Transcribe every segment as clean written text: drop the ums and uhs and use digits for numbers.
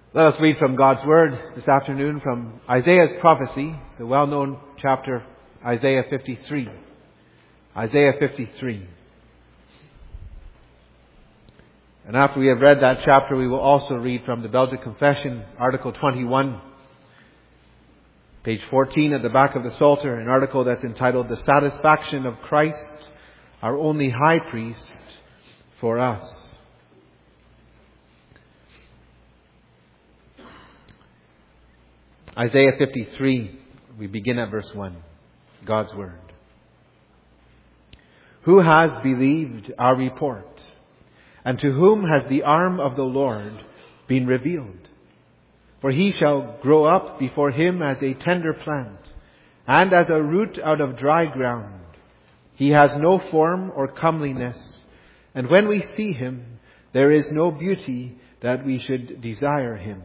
Let us read from God's Word this afternoon from Isaiah's prophecy, the well-known chapter Isaiah 53. Isaiah 53. And after we have read that chapter, we will also read from the Belgic Confession, Article 21, page 14 at the back of the Psalter, an article that's entitled The Satisfaction of Christ, Our Only High Priest for Us. Isaiah 53, we begin at verse 1, God's Word. Who has believed our report? And to whom has the arm of the Lord been revealed? For he shall grow up before him as a tender plant, and as a root out of dry ground. He has no form or comeliness, and when we see him, there is no beauty that we should desire him.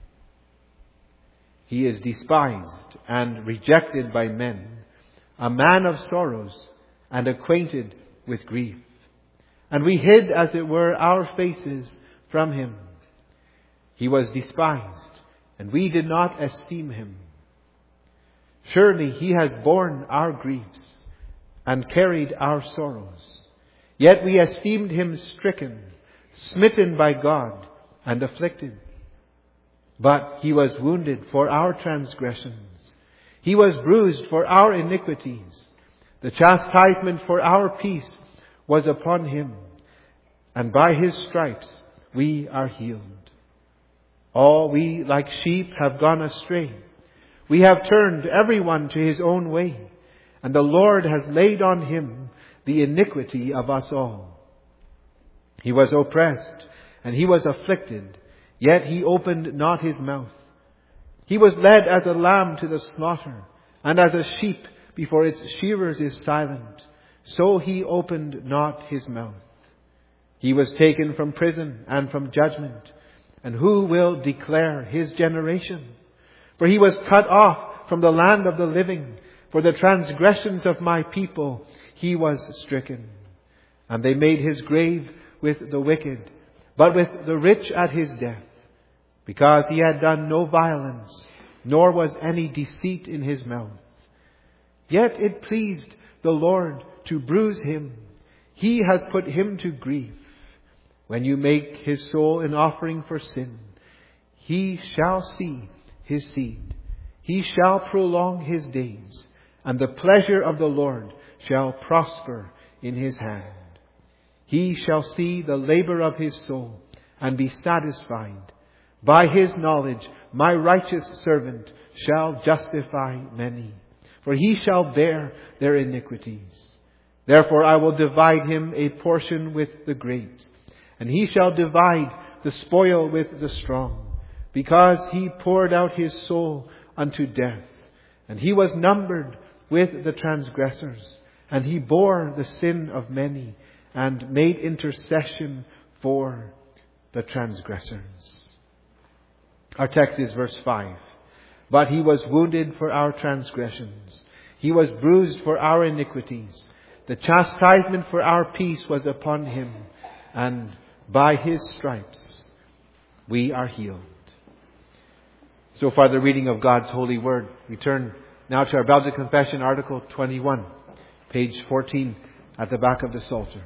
He is despised and rejected by men, a man of sorrows and acquainted with grief. And we hid, as it were, our faces from him. He was despised, and we did not esteem him. Surely he has borne our griefs and carried our sorrows. Yet we esteemed him stricken, smitten by God, and afflicted. But he was wounded for our transgressions. He was bruised for our iniquities. The chastisement for our peace was upon him, and by his stripes we are healed. All we like sheep have gone astray. We have turned everyone to his own way, and the Lord has laid on him the iniquity of us all. He was oppressed, and he was afflicted, yet he opened not his mouth. He was led as a lamb to the slaughter, and as a sheep before its shearers is silent, so he opened not his mouth. He was taken from prison and from judgment, and who will declare his generation? For he was cut off from the land of the living. For the transgressions of my people he was stricken. And they made his grave with the wicked, but with the rich at his death, because he had done no violence, nor was any deceit in his mouth. Yet it pleased the Lord to bruise him. He has put him to grief. When you make his soul an offering for sin, he shall see his seed. He shall prolong his days, and the pleasure of the Lord shall prosper in his hand. He shall see the labor of his soul and be satisfied. By his knowledge, my righteous servant shall justify many, for he shall bear their iniquities. Therefore I will divide him a portion with the great, and he shall divide the spoil with the strong, because he poured out his soul unto death, and he was numbered with the transgressors, and he bore the sin of many, and made intercession for the transgressors. Our text is verse 5. But he was wounded for our transgressions. He was bruised for our iniquities. The chastisement for our peace was upon him, and by his stripes we are healed. So far the reading of God's holy word. We turn now to our Belgic Confession, Article 21, page 14 at the back of the Psalter.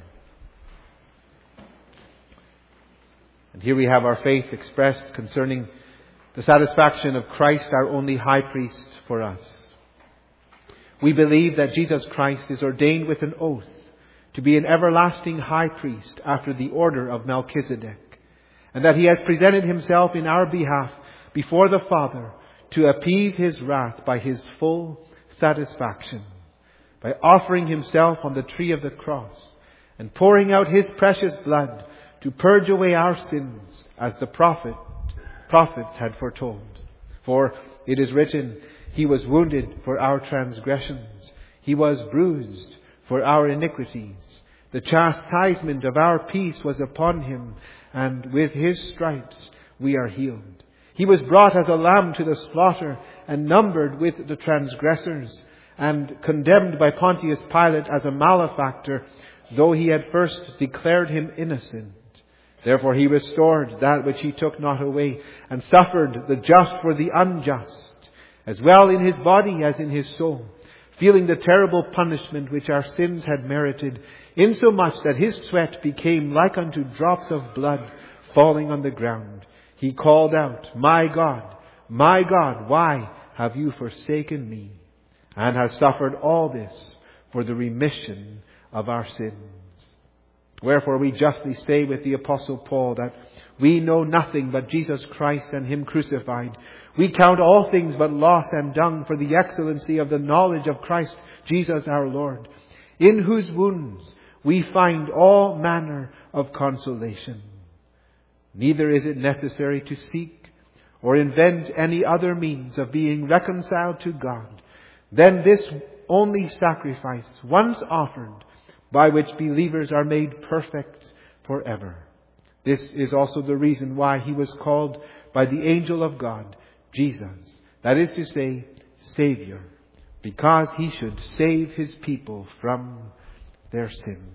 And here we have our faith expressed concerning the satisfaction of Christ, our only high priest for us. We believe that Jesus Christ is ordained with an oath to be an everlasting high priest after the order of Melchizedek, and that he has presented himself in our behalf before the Father to appease his wrath by his full satisfaction, by offering himself on the tree of the cross and pouring out his precious blood to purge away our sins, as the prophets had foretold. For it is written, he was wounded for our transgressions, he was bruised for our iniquities. The chastisement of our peace was upon him, and with his stripes we are healed. He was brought as a lamb to the slaughter, and numbered with the transgressors, and condemned by Pontius Pilate as a malefactor, though he had first declared him innocent. Therefore he restored that which he took not away, and suffered the just for the unjust, as well in his body as in his soul, feeling the terrible punishment which our sins had merited, insomuch that his sweat became like unto drops of blood falling on the ground. He called out, my God, why have you forsaken me? And has suffered all this for the remission of our sins. Wherefore we justly say with the Apostle Paul that we know nothing but Jesus Christ and Him crucified. We count all things but loss and dung for the excellency of the knowledge of Christ Jesus our Lord, in whose wounds we find all manner of consolation. Neither is it necessary to seek or invent any other means of being reconciled to God than this only sacrifice, once offered, by which believers are made perfect forever. This is also the reason why He was called by the angel of God, Jesus, that is to say, Savior, because He should save His people from their sins.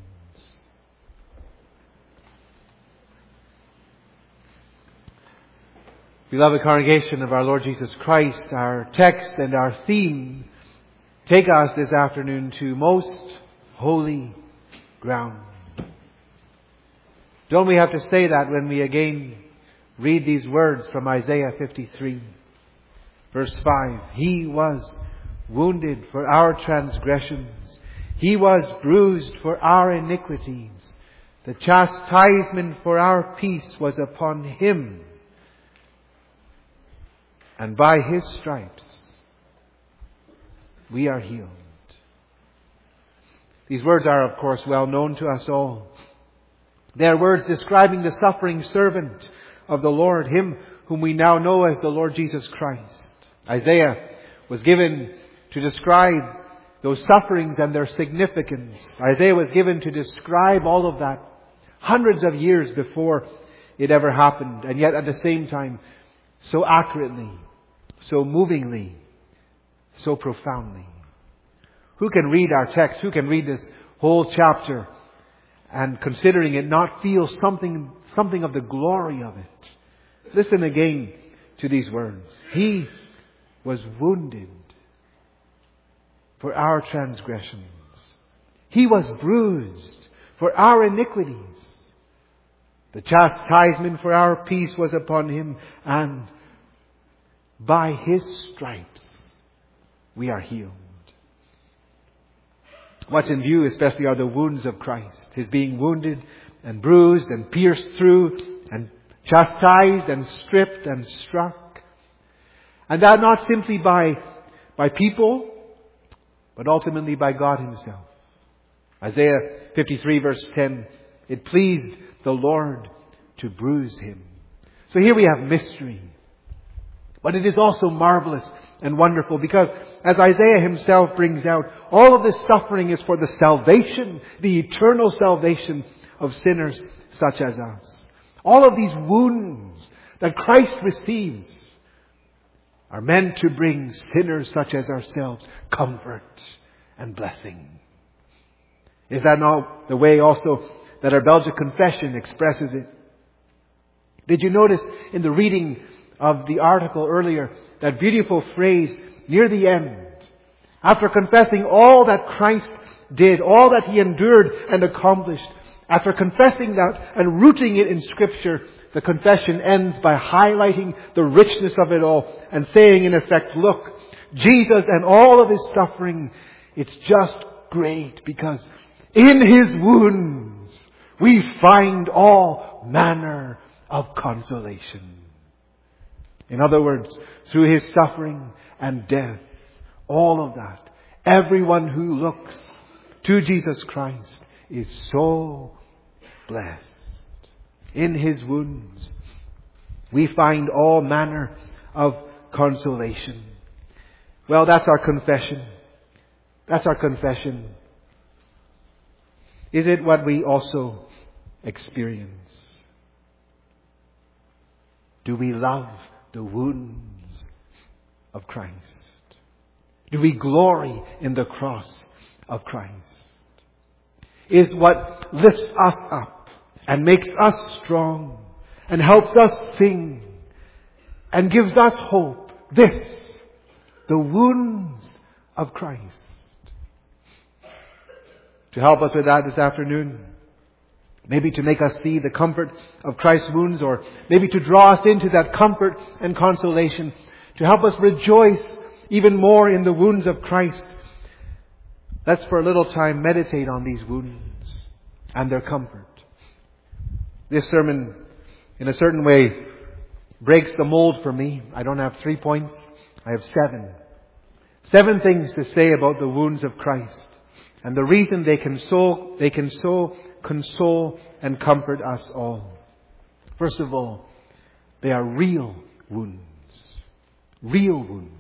Beloved congregation of our Lord Jesus Christ, our text and our theme take us this afternoon to most holy ground. Don't we have to say that when we again read these words from Isaiah 53, verse 5? He was wounded for our transgressions. He was bruised for our iniquities. The chastisement for our peace was upon Him. And by His stripes we are healed. These words are, of course, well known to us all. They are words describing the suffering servant of the Lord, Him whom we now know as the Lord Jesus Christ. Isaiah was given to describe those sufferings and their significance. Isaiah was given to describe all of that hundreds of years before it ever happened, and yet at the same time so accurately, so movingly, so profoundly. Who can read our text, who can read this whole chapter and considering it not feel something of the glory of it? Listen again to these words. He was wounded for our transgressions. He was bruised for our iniquities. The chastisement for our peace was upon Him, and by His stripes we are healed. What's in view especially are the wounds of Christ. His being wounded and bruised and pierced through and chastised and stripped and struck. And that not simply by people, but ultimately by God Himself. Isaiah 53 verse 10, it pleased the Lord to bruise Him. So here we have mystery. But it is also marvelous and wonderful because, as Isaiah himself brings out, all of this suffering is for the salvation, the eternal salvation of sinners such as us. All of these wounds that Christ receives are meant to bring sinners such as ourselves comfort and blessing. Is that not the way also that our Belgian confession expresses it? Did you notice in the reading of the article earlier, that beautiful phrase near the end? After confessing all that Christ did, all that He endured and accomplished, after confessing that and rooting it in Scripture, the confession ends by highlighting the richness of it all and saying in effect, look, Jesus and all of His suffering, it's just great because in His wounds we find all manner of consolation. In other words, through His suffering and death, all of that, everyone who looks to Jesus Christ is so blessed. In His wounds, we find all manner of consolation. Well, that's our confession. That's our confession. Is it what we also experience? Do we love the wounds of Christ? Do we glory in the cross of Christ? Is what lifts us up and makes us strong and helps us sing and gives us hope. This, the wounds of Christ. To help us with that this afternoon, maybe to make us see the comfort of Christ's wounds, or maybe to draw us into that comfort and consolation, to help us rejoice even more in the wounds of Christ. Let's for a little time meditate on these wounds and their comfort. This sermon, in a certain way, breaks the mold for me. I don't have 3 points. I have 7. 7 things to say about the wounds of Christ, and the reason they can so console and comfort us all. First of all, they are real wounds. Real wounds.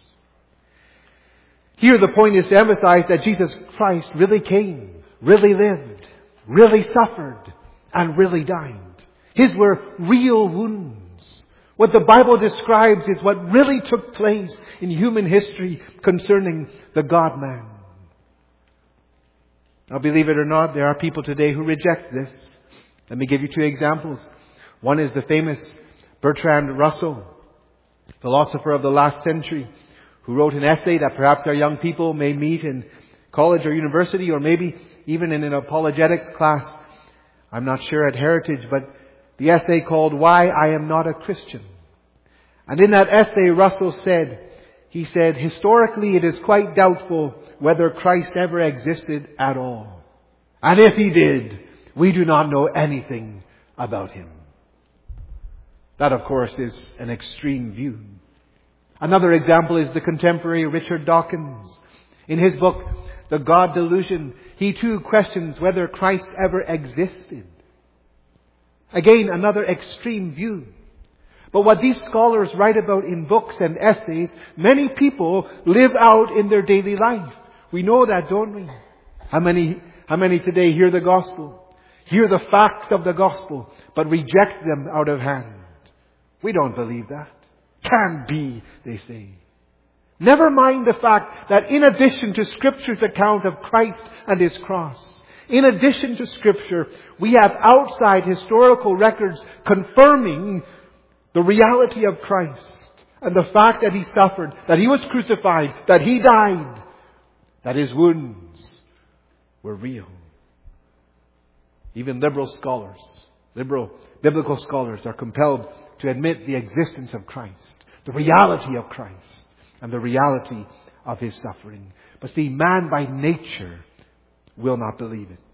Here the point is to emphasize that Jesus Christ really came, really lived, really suffered, and really died. His were real wounds. What the Bible describes is what really took place in human history concerning the God-man. Now, believe it or not, there are people today who reject this. Let me give you 2 examples. One is the famous Bertrand Russell, philosopher of the last century, who wrote an essay that perhaps our young people may meet in college or university, or maybe even in an apologetics class. I'm not sure, at Heritage, but the essay called Why I Am Not a Christian. And in that essay, Russell said, historically it is quite doubtful whether Christ ever existed at all. And if He did, we do not know anything about Him. That, of course, is an extreme view. Another example is the contemporary Richard Dawkins. In his book, The God Delusion, he too questions whether Christ ever existed. Again, another extreme view. But what these scholars write about in books and essays, many people live out in their daily life. We know that, don't we? How many today hear the gospel, hear the facts of the gospel, but reject them out of hand? We don't believe that. Can't be, they say. Never mind the fact that in addition to Scripture's account of Christ and His cross, in addition to Scripture, we have outside historical records confirming the reality of Christ and the fact that He suffered, that He was crucified, that He died, that His wounds were real. Even liberal biblical scholars are compelled to admit the existence of Christ, the reality of Christ, and the reality of His suffering. But see, man by nature will not believe it.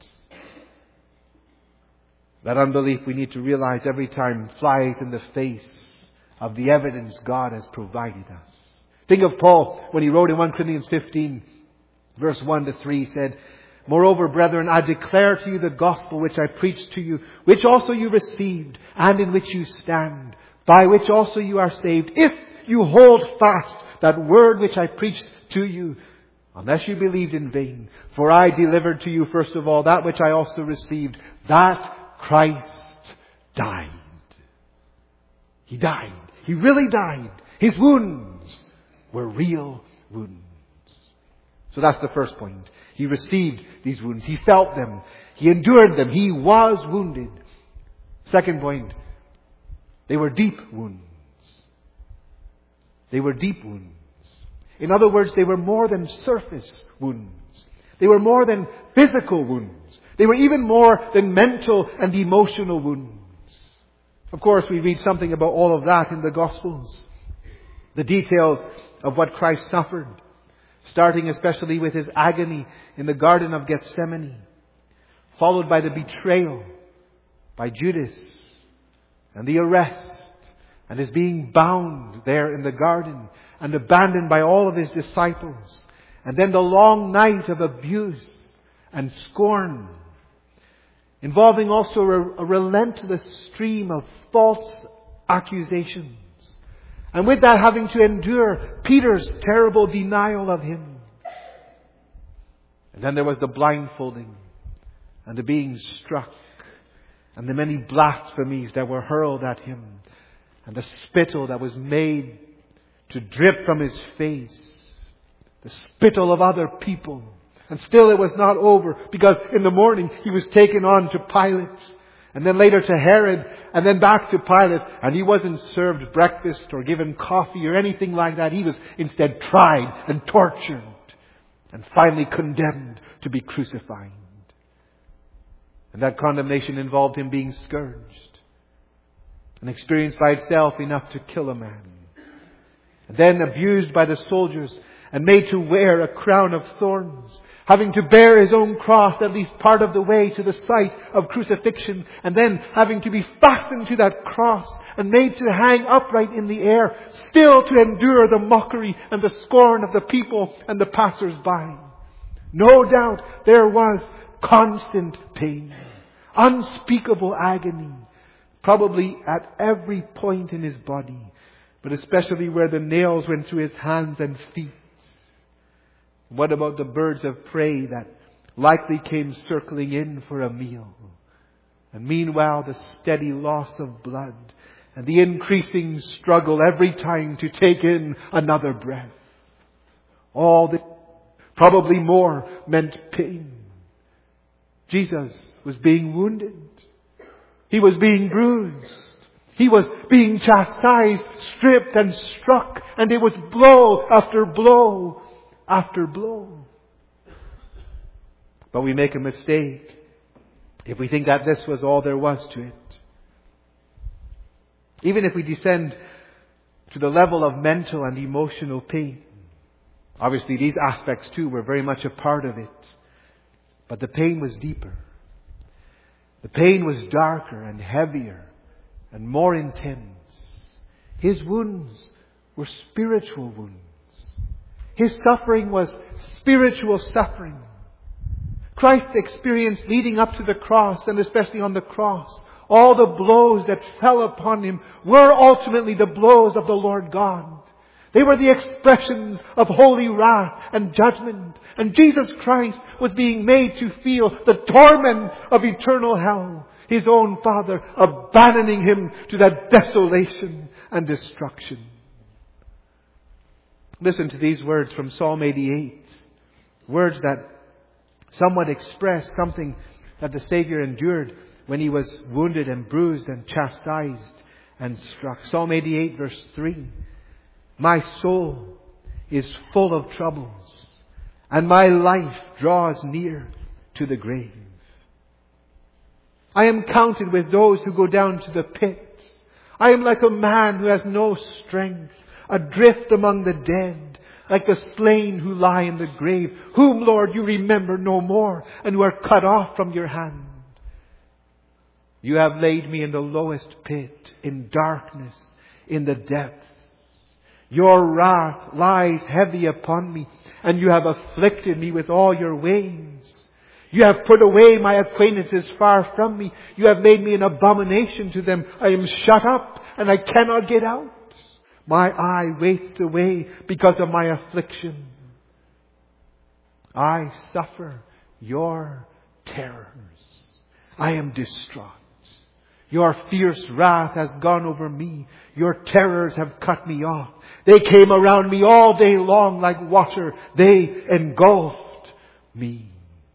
That unbelief, we need to realize, every time flies in the face of the evidence God has provided us. Think of Paul when he wrote in 1 Corinthians 15, verse 1 to 3, he said, Moreover, brethren, I declare to you the gospel which I preached to you, which also you received, and in which you stand, by which also you are saved, if you hold fast that word which I preached to you, unless you believed in vain. For I delivered to you first of all that which I also received, that Christ died. He died. He really died. His wounds were real wounds. So that's the first point. He received these wounds. He felt them. He endured them. He was wounded. Second point, they were deep wounds. They were deep wounds. In other words, they were more than surface wounds. They were more than physical wounds. They were even more than mental and emotional wounds. Of course, we read something about all of that in the Gospels. The details of what Christ suffered, starting especially with His agony in the Garden of Gethsemane, followed by the betrayal by Judas, and the arrest, and His being bound there in the garden and abandoned by all of His disciples, and then the long night of abuse and scorn, involving also a relentless stream of false accusations. And with that, having to endure Peter's terrible denial of Him. And then there was the blindfolding and the being struck and the many blasphemies that were hurled at Him and the spittle that was made to drip from His face, the spittle of other people. And still it was not over, because in the morning He was taken on to Pilate. and then later to Herod, and then back to Pilate. And he wasn't served breakfast or given coffee or anything like that. He was instead tried and tortured and finally condemned to be crucified. And that condemnation involved him being scourged, an experience by itself enough to kill a man. And then abused by the soldiers and made to wear a crown of thorns, having to bear his own cross at least part of the way to the site of crucifixion, and then having to be fastened to that cross and made to hang upright in the air, still to endure the mockery and the scorn of the people and the passers-by. No doubt there was constant pain, unspeakable agony, probably at every point in his body, but especially where the nails went through his hands and feet. What about the birds of prey that likely came circling in for a meal? And meanwhile, the steady loss of blood and the increasing struggle every time to take in another breath. All this, probably more, meant pain. Jesus was being wounded. He was being bruised. He was being chastised, stripped and struck, and it was blow after blow after blow. But we make a mistake if we think that this was all there was to it. Even if we descend to the level of mental and emotional pain. Obviously these aspects too were very much a part of it. But the pain was deeper. The pain was darker and heavier and more intense. His wounds were spiritual wounds. His suffering was spiritual suffering. Christ experienced leading up to the cross, and especially on the cross, all the blows that fell upon Him were ultimately the blows of the Lord God. They were the expressions of holy wrath and judgment. And Jesus Christ was being made to feel the torments of eternal hell. His own Father abandoning Him to that desolation and destruction. Listen to these words from Psalm 88. Words that somewhat express something that the Savior endured when He was wounded and bruised and chastised and struck. Psalm 88 verse 3. My soul is full of troubles, and my life draws near to the grave. I am counted with those who go down to the pit. I am like a man who has no strength, adrift among the dead, like the slain who lie in the grave, whom, Lord, you remember no more, and who are cut off from your hand. You have laid me in the lowest pit, in darkness, in the depths. Your wrath lies heavy upon me, and you have afflicted me with all your ways. You have put away my acquaintances far from me. You have made me an abomination to them. I am shut up, and I cannot get out. My eye wastes away because of my affliction. I suffer your terrors. I am distraught. Your fierce wrath has gone over me. Your terrors have cut me off. They came around me all day long like water. They engulfed me.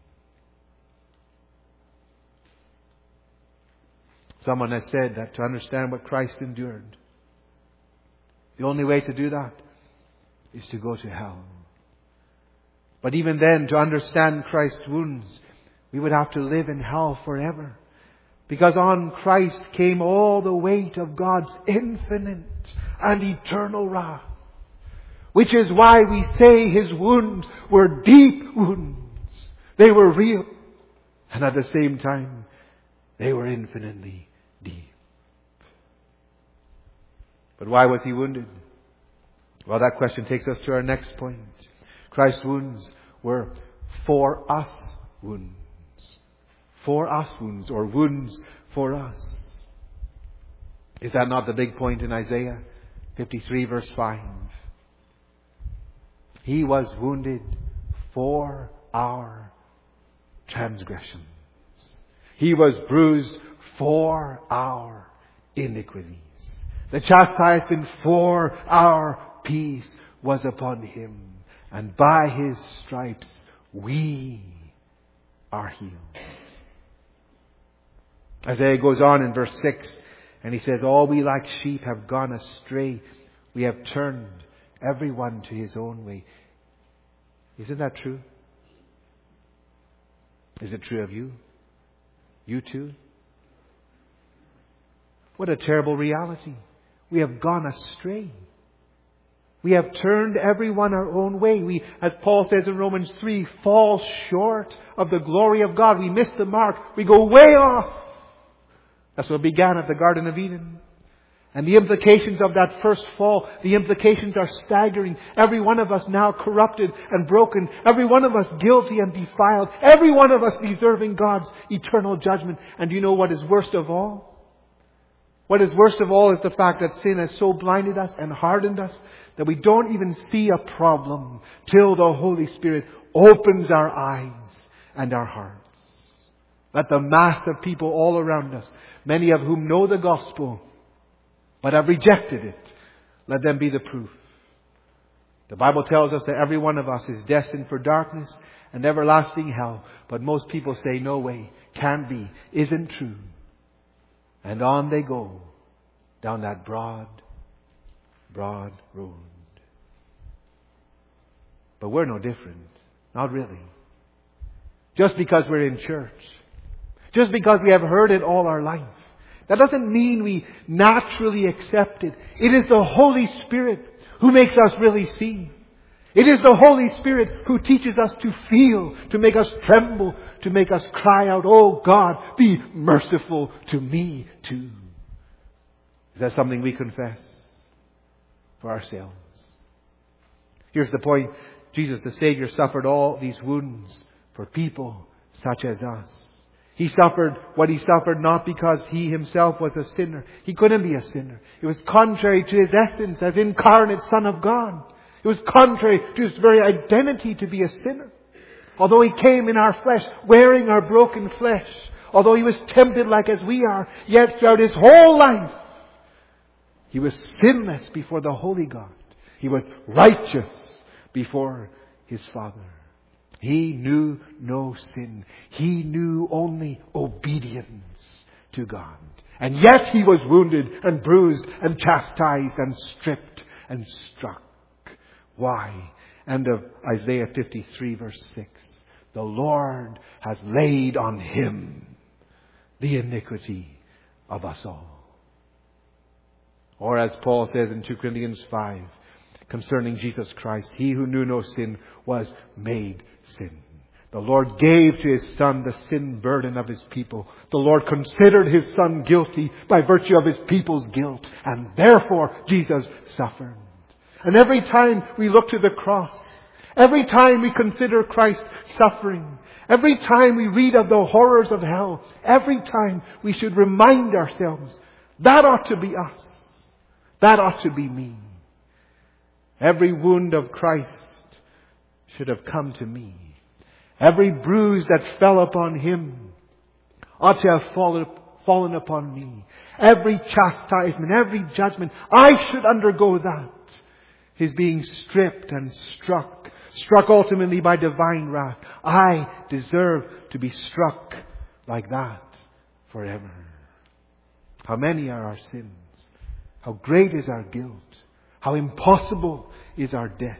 Someone has said that to understand what Christ endured, the only way to do that is to go to hell. But even then, to understand Christ's wounds, we would have to live in hell forever. Because on Christ came all the weight of God's infinite and eternal wrath. Which is why we say His wounds were deep wounds. They were real. And at the same time, they were infinitely deep. But why was He wounded? Well, that question takes us to our next point. Christ's wounds were for us wounds. For us wounds, or wounds for us. Is that not the big point in Isaiah 53 verse 5? He was wounded for our transgressions. He was bruised for our iniquities. The chastisement for our peace was upon Him. And by His stripes we are healed. Isaiah goes on in verse 6 and he says, all we like sheep have gone astray. We have turned everyone to his own way. Isn't that true? Is it true of you? You too? What a terrible reality. We have gone astray. We have turned everyone our own way. We, as Paul says in Romans 3, fall short of the glory of God. We miss the mark. We go way off. That's what began at the Garden of Eden. And the implications of that first fall, the implications are staggering. Every one of us now corrupted and broken. Every one of us guilty and defiled. Every one of us deserving God's eternal judgment. And do you know what is worst of all? What is worst of all is the fact that sin has so blinded us and hardened us that we don't even see a problem till the Holy Spirit opens our eyes and our hearts. Let the mass of people all around us, many of whom know the gospel, but have rejected it, let them be the proof. The Bible tells us that every one of us is destined for darkness and everlasting hell. But most people say, no way, can't be, isn't true. And on they go down that broad road. But we're no different. Not really. Just because we're in church. Just because we have heard it all our life. That doesn't mean we naturally accept it. It is the Holy Spirit who makes us really see. It is the Holy Spirit who teaches us to feel, to make us tremble, to make us cry out, oh God, be merciful to me too. Is that something we confess for ourselves? Here's the point. Jesus, the Savior, suffered all these wounds for people such as us. He suffered what He suffered not because He Himself was a sinner. He couldn't be a sinner. It was contrary to His essence as incarnate Son of God. It was contrary to His very identity to be a sinner. Although He came in our flesh, wearing our broken flesh, although He was tempted like as we are, yet throughout His whole life, He was sinless before the Holy God. He was righteous before His Father. He knew no sin. He knew only obedience to God. And yet He was wounded and bruised and chastised and stripped and struck. Why? End of Isaiah 53 verse 6. The Lord has laid on Him the iniquity of us all. Or as Paul says in 2 Corinthians 5, concerning Jesus Christ, He who knew no sin was made sin. The Lord gave to His Son the sin burden of His people. The Lord considered His Son guilty by virtue of His people's guilt. And therefore Jesus suffered. And every time we look to the cross, every time we consider Christ's suffering, every time we read of the horrors of hell, every time we should remind ourselves, that ought to be us. That ought to be me. Every wound of Christ should have come to me. Every bruise that fell upon Him ought to have fallen upon me. Every chastisement, every judgment, I should undergo that. His being stripped and struck ultimately by divine wrath. I deserve to be struck like that forever. How many are our sins? How great is our guilt? How impossible is our debts?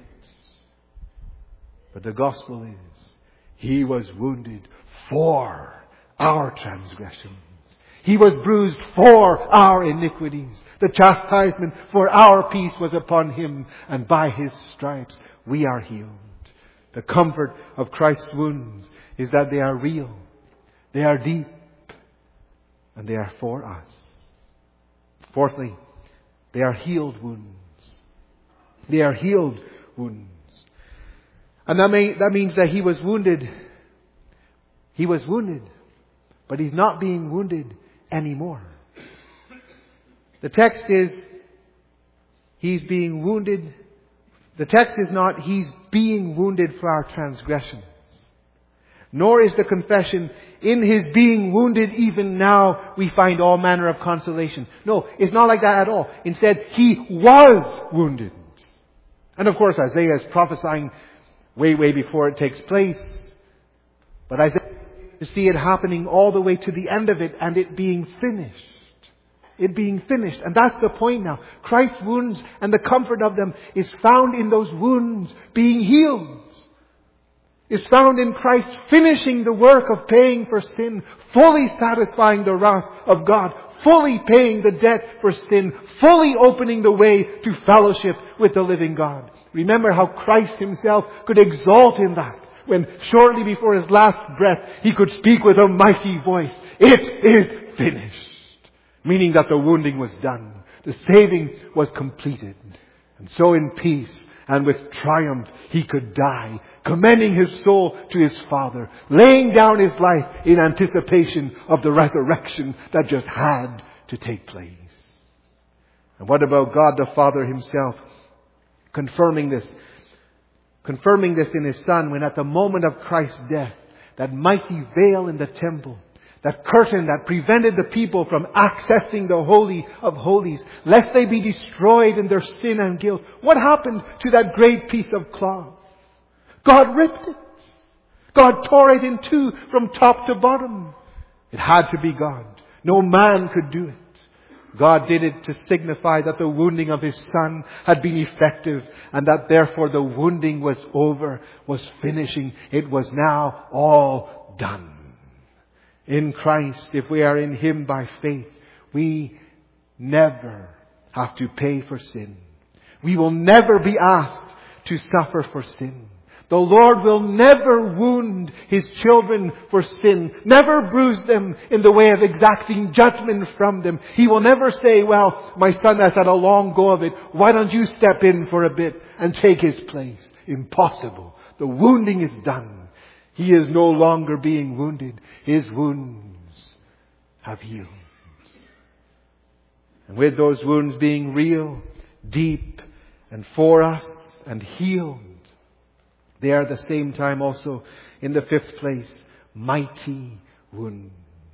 But the gospel is, He was wounded for our transgressions. He was bruised for our iniquities. The chastisement for our peace was upon Him, and by His stripes we are healed. The comfort of Christ's wounds is that they are real, they are deep, and they are for us. Fourthly, they are healed wounds. They are healed wounds. And that means that He was wounded. He was wounded, but He's not being wounded anymore. The text is, He's being wounded. The text is not, He's being wounded for our transgressions. Nor is the confession, in His being wounded even now we find all manner of consolation. No, it's not like that at all. Instead, He was wounded. And of course, Isaiah is prophesying way before it takes place. But Isaiah to see it happening all the way to the end of it and it being finished. It being finished. And that's the point now. Christ's wounds and the comfort of them is found in those wounds being healed. Is found in Christ finishing the work of paying for sin, fully satisfying the wrath of God, fully paying the debt for sin, fully opening the way to fellowship with the living God. Remember how Christ Himself could exalt in that, when shortly before His last breath, He could speak with a mighty voice, "It is finished." Meaning that the wounding was done. The saving was completed. And so in peace and with triumph, He could die, commending His soul to His Father, laying down His life in anticipation of the resurrection that just had to take place. And what about God the Father Himself confirming this in His Son, when at the moment of Christ's death, that mighty veil in the temple, that curtain that prevented the people from accessing the Holy of Holies, lest they be destroyed in their sin and guilt. What happened to that great piece of cloth? God ripped it. God tore it in two from top to bottom. It had to be God. No man could do it. God did it to signify that the wounding of His Son had been effective, and that therefore the wounding was over, was finishing. It was now all done. In Christ, if we are in Him by faith, we never have to pay for sin. We will never be asked to suffer for sin. The Lord will never wound His children for sin, never bruise them in the way of exacting judgment from them. He will never say, "Well, my son has had a long go of it. Why don't you step in for a bit and take his place?" Impossible. The wounding is done. He is no longer being wounded. His wounds have healed. And with those wounds being real, deep, and for us, and healed, they are at the same time also, in the fifth place, mighty wounds.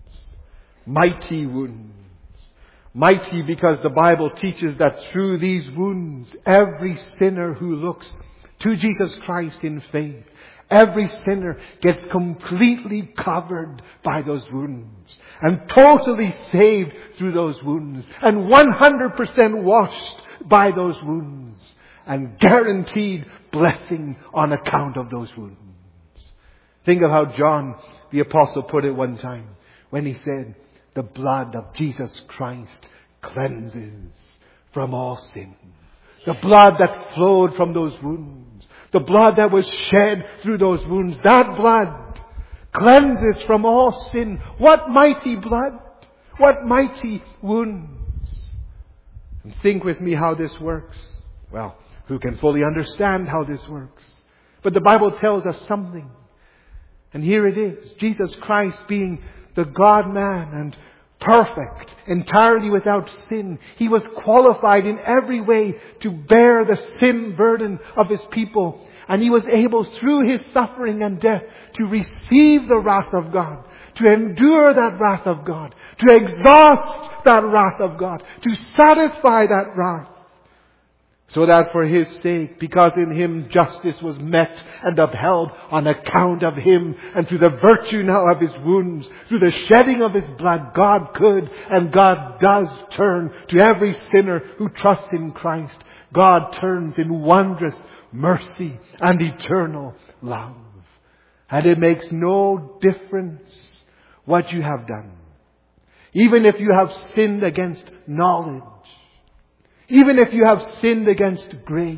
Mighty wounds. Mighty because the Bible teaches that through these wounds, every sinner who looks to Jesus Christ in faith, every sinner gets completely covered by those wounds and totally saved through those wounds and 100% washed by those wounds and guaranteed blessing on account of those wounds. Think of how John the Apostle put it one time when he said, "The blood of Jesus Christ cleanses from all sin." The blood that flowed from those wounds, the blood that was shed through those wounds, that blood cleanses from all sin. What mighty blood! What mighty wounds! And think with me how this works. Well, who can fully understand how this works? But the Bible tells us something. And here it is. Jesus Christ being the God-man and perfect, entirely without sin. He was qualified in every way to bear the sin burden of His people. And He was able, through His suffering and death, to receive the wrath of God, to endure that wrath of God, to exhaust that wrath of God, to satisfy that wrath. So that for His sake, because in Him justice was met and upheld on account of Him, and through the virtue now of His wounds, through the shedding of His blood, God could and God does turn to every sinner who trusts in Christ. God turns in wondrous mercy and eternal love. And it makes no difference what you have done. Even if you have sinned against knowledge. Even if you have sinned against grace.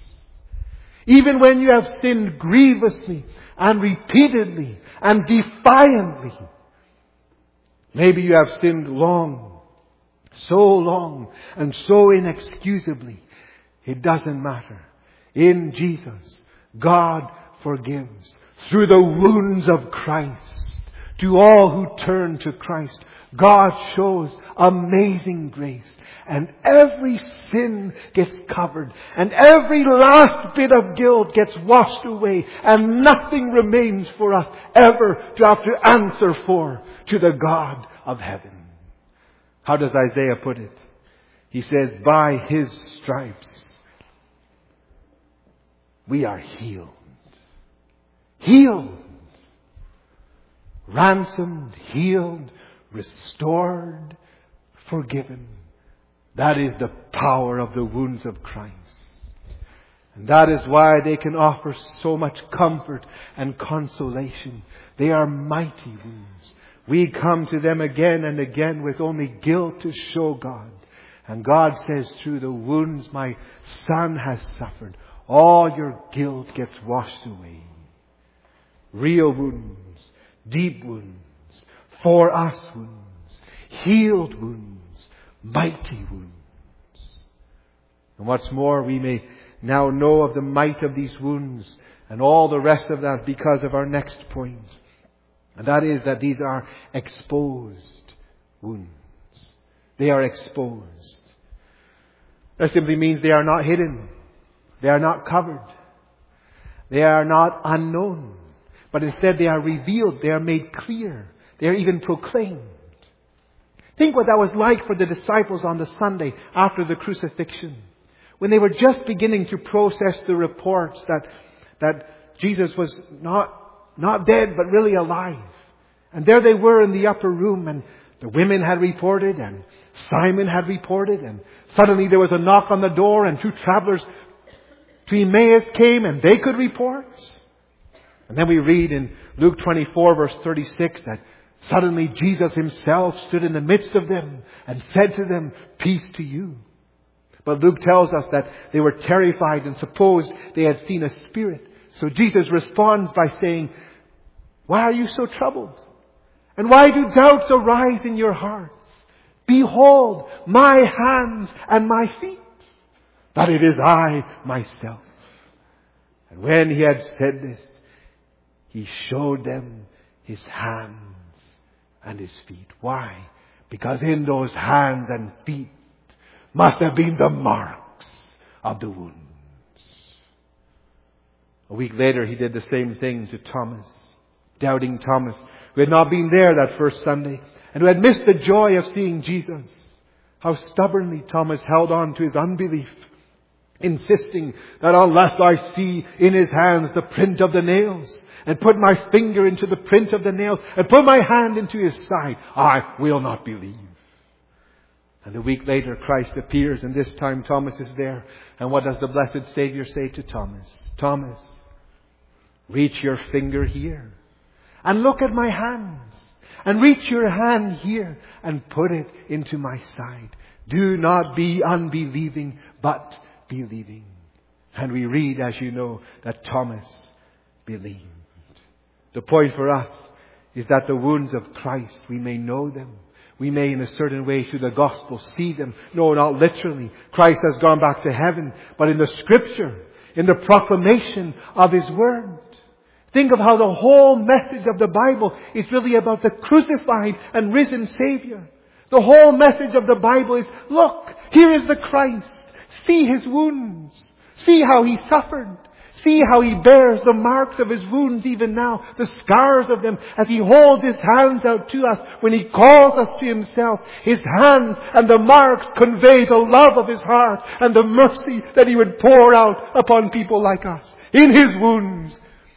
Even when you have sinned grievously and repeatedly and defiantly. Maybe you have sinned long, so long and so inexcusably. It doesn't matter. In Jesus, God forgives. Through the wounds of Christ, to all who turn to Christ, God shows amazing grace. And every sin gets covered. And every last bit of guilt gets washed away. And nothing remains for us ever to have to answer for to the God of heaven. How does Isaiah put it? He says, "By His stripes we are healed." Healed. ransomed, healed, restored, forgiven. That is the power of the wounds of Christ. And that is why they can offer so much comfort and consolation. They are mighty wounds. We come to them again and again with only guilt to show God. And God says, through the wounds my Son has suffered, all your guilt gets washed away. Real wounds, deep wounds, for us wounds, healed wounds, mighty wounds. And what's more, we may now know of the might of these wounds and all the rest of that because of our next point. And that is that these are exposed wounds. They are exposed. That simply means they are not hidden. They are not covered. They are not unknown. But instead they are revealed. They are made clear. They are even proclaimed. Think what that was like for the disciples on the Sunday after the crucifixion, when they were just beginning to process the reports that Jesus was not dead, but really alive. And there they were in the upper room, and the women had reported, and Simon had reported, and suddenly there was a knock on the door, and 2 travelers to Emmaus came, and they could report. And then we read in Luke 24 verse 36 that suddenly Jesus himself stood in the midst of them and said to them, "Peace to you." But Luke tells us that they were terrified and supposed they had seen a spirit. So Jesus responds by saying, "Why are you so troubled? And why do doubts arise in your hearts? Behold, my hands and my feet, that it is I myself." And when he had said this, he showed them his hands and his feet. Why? Because in those hands and feet must have been the marks of the wounds. A week later, he did the same thing to Thomas, doubting Thomas, who had not been there that first Sunday and who had missed the joy of seeing Jesus. How stubbornly Thomas held on to his unbelief, insisting that unless I see in his hands the print of the nails, and put my finger into the print of the nails, and put my hand into his side, I will not believe. And a week later, Christ appears, and this time Thomas is there. And what does the blessed Savior say to Thomas? "Thomas, reach your finger here, and look at my hands, and reach your hand here, and put it into my side. Do not be unbelieving, but believing." And we read, as you know, that Thomas believed. The point for us is that the wounds of Christ, we may know them. We may in a certain way through the gospel see them. No, not literally. Christ has gone back to heaven. But in the scripture, in the proclamation of his word. Think of how the whole message of the Bible is really about the crucified and risen Savior. The whole message of the Bible is, look, here is the Christ. See his wounds. See how he suffered. See how he bears the marks of his wounds even now, the scars of them, as he holds his hands out to us when he calls us to himself. His hands and the marks convey the love of his heart and the mercy that he would pour out upon people like us. In his wounds,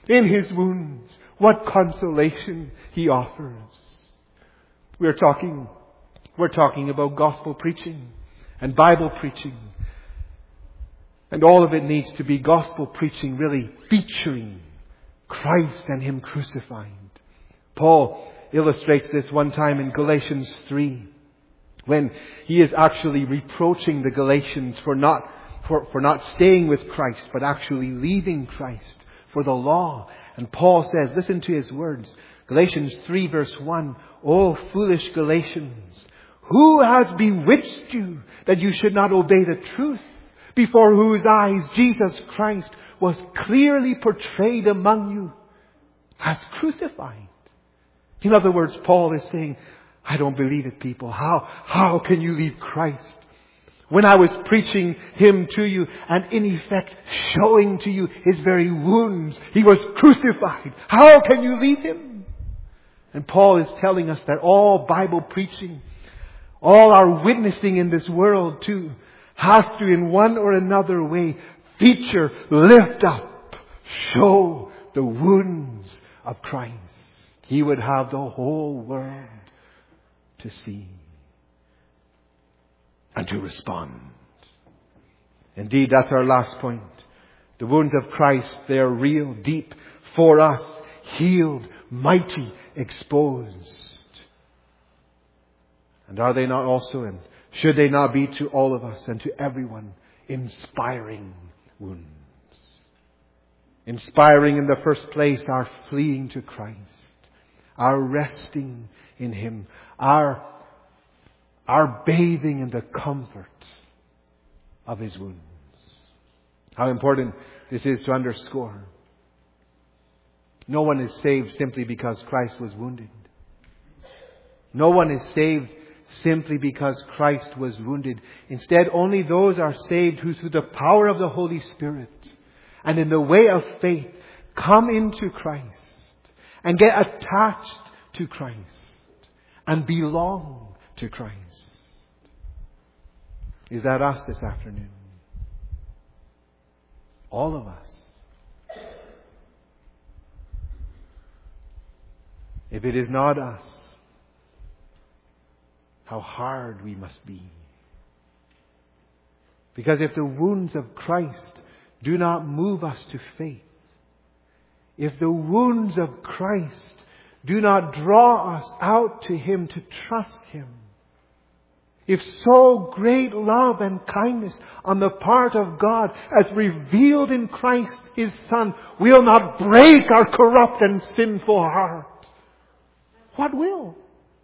what consolation he offers. We're talking about gospel preaching and Bible preaching. And all of it needs to be gospel preaching, really featuring Christ and him crucified. Paul illustrates this one time in Galatians 3, when he is actually reproaching the Galatians for not staying with Christ, but actually leaving Christ for the law. And Paul says, listen to his words, Galatians 3 verse 1, "O foolish Galatians, who has bewitched you that you should not obey the truth? Before whose eyes Jesus Christ was clearly portrayed among you as crucified." In other words, Paul is saying, I don't believe it, people. How can you leave Christ? When I was preaching him to you and in effect showing to you his very wounds, he was crucified. How can you leave him? And Paul is telling us that all Bible preaching, all our witnessing in this world too, has to in one or another way feature, lift up, show the wounds of Christ. He would have the whole world to see and to respond. Indeed, that's our last point. The wounds of Christ, they are real, deep, for us, healed, mighty, exposed. And are they not also, and should they not be to all of us and to everyone, inspiring wounds? Inspiring in the first place our fleeing to Christ, our resting in Him, our bathing in the comfort of His wounds. How important this is to underscore. No one is saved simply because Christ was wounded. No one is saved simply because Christ was wounded. Instead, only those are saved who, through the power of the Holy Spirit and in the way of faith, come into Christ and get attached to Christ and belong to Christ. Is that us this afternoon? All of us. If it is not us, how hard we must be. Because if the wounds of Christ do not move us to faith, if the wounds of Christ do not draw us out to Him to trust Him, if so great love and kindness on the part of God as revealed in Christ His Son will not break our corrupt and sinful heart, what will?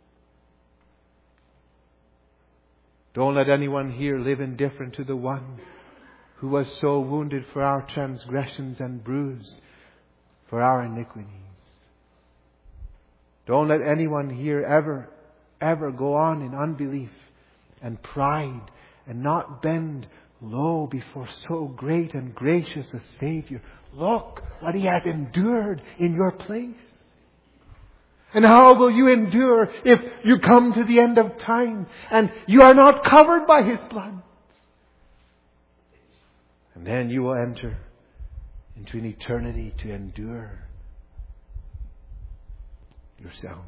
Don't let anyone here live indifferent to the one who was so wounded for our transgressions and bruised for our iniquities. Don't let anyone here ever go on in unbelief and pride and not bend low before so great and gracious a Savior. Look what He has endured in your place. And how will you endure if you come to the end of time and you are not covered by His blood? And then you will enter into an eternity to endure yourself.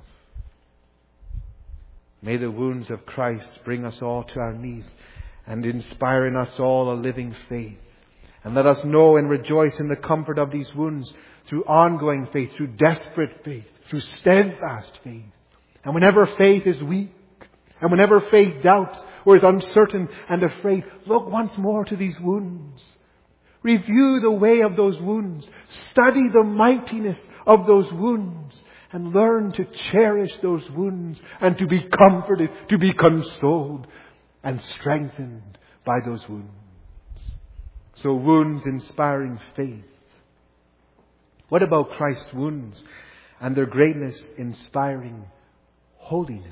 May the wounds of Christ bring us all to our knees and inspire in us all a living faith. And let us know and rejoice in the comfort of these wounds through ongoing faith, through desperate faith, through steadfast faith. And whenever faith is weak, and whenever faith doubts or is uncertain and afraid, look once more to these wounds. Review the way of those wounds. Study the mightiness of those wounds. And learn to cherish those wounds and to be comforted, to be consoled and strengthened by those wounds. So wounds inspiring faith. What about Christ's wounds and their greatness inspiring holiness?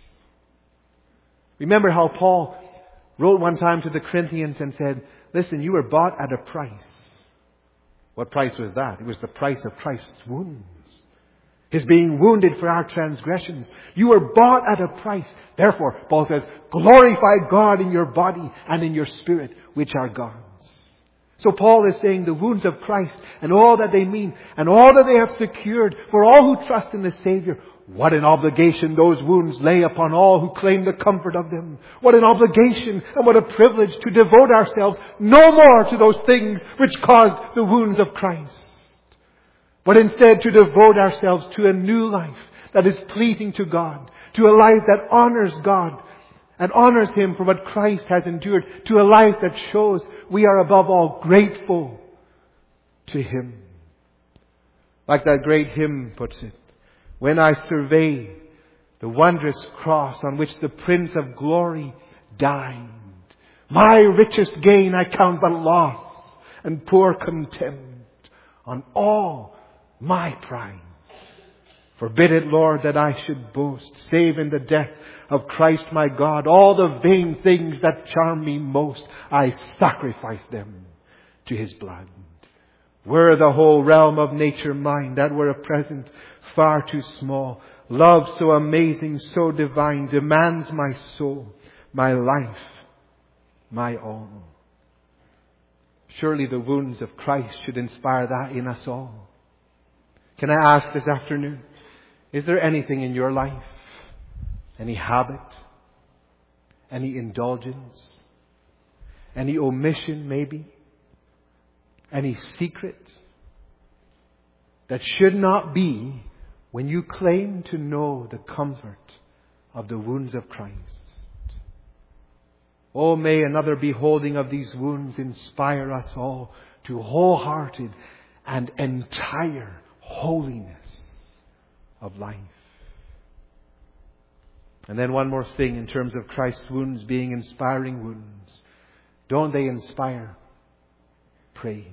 Remember how Paul wrote one time to the Corinthians and said, listen, you were bought at a price. What price was that? It was the price of Christ's wounds. His being wounded for our transgressions. You were bought at a price. Therefore, Paul says, glorify God in your body and in your spirit, which are God's. So Paul is saying the wounds of Christ and all that they mean and all that they have secured for all who trust in the Savior. What an obligation those wounds lay upon all who claim the comfort of them. What an obligation and what a privilege to devote ourselves no more to those things which caused the wounds of Christ, but instead to devote ourselves to a new life that is pleasing to God, to a life that honors God and honors Him for what Christ has endured, to a life that shows we are above all grateful to Him. Like that great hymn puts it, when I survey the wondrous cross on which the Prince of Glory died, my richest gain I count but loss and poor contempt on all my pride. Forbid it, Lord, that I should boast, save in the death of Christ my God. All the vain things that charm me most, I sacrifice them to His blood. Were the whole realm of nature mine, that were a present far too small. Love so amazing, so divine, demands my soul, my life, my all. Surely the wounds of Christ should inspire that in us all. Can I ask this afternoon, Is there anything in your life, any habit, any indulgence, any omission maybe, any secret that should not be when you claim to know the comfort of the wounds of Christ? Oh, may another beholding of these wounds inspire us all to wholehearted and entire holiness of life. And then one more thing in terms of Christ's wounds being inspiring wounds. Don't they inspire praise?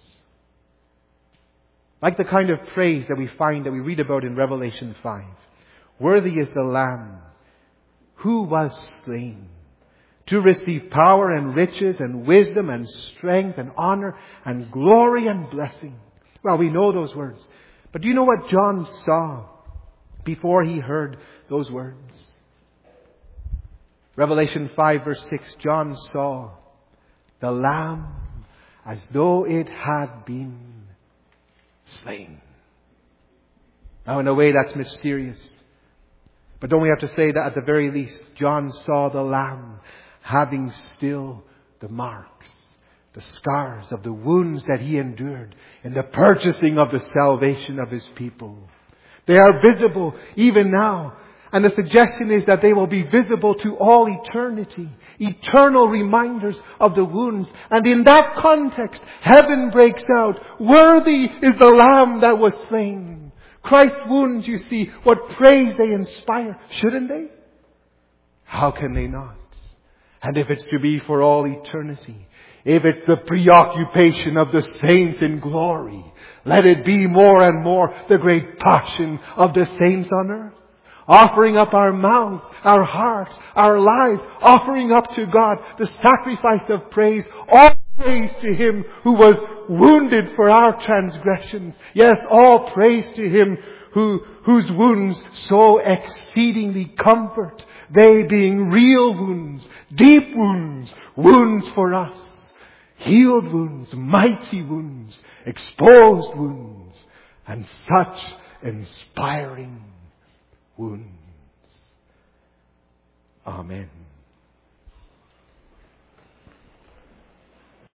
Like the kind of praise that we read about in Revelation 5. Worthy is the Lamb who was slain to receive power and riches and wisdom and strength and honor and glory and blessing. Well, we know those words. But do you know what John saw before he heard those words? Revelation 5 verse 6, John saw the Lamb as though it had been slain. Now, in a way, that's mysterious. But don't we have to say that at the very least, John saw the Lamb having still the marks, the scars of the wounds that he endured in the purchasing of the salvation of his people. They are visible even now. And the suggestion is that they will be visible to all eternity. Eternal reminders of the wounds. And in that context, heaven breaks out. Worthy is the Lamb that was slain. Christ's wounds, you see, what praise they inspire. Shouldn't they? How can they not? And if it's to be for all eternity, if it's the preoccupation of the saints in glory, let it be more and more the great passion of the saints on earth. Offering up our mouths, our hearts, our lives, offering up to God the sacrifice of praise. All praise to Him who was wounded for our transgressions. Yes, all praise to Him whose wounds so exceedingly comfort. They being real wounds, deep wounds, wounds for us. Healed wounds, mighty wounds, exposed wounds, and such inspiring wounds. Amen.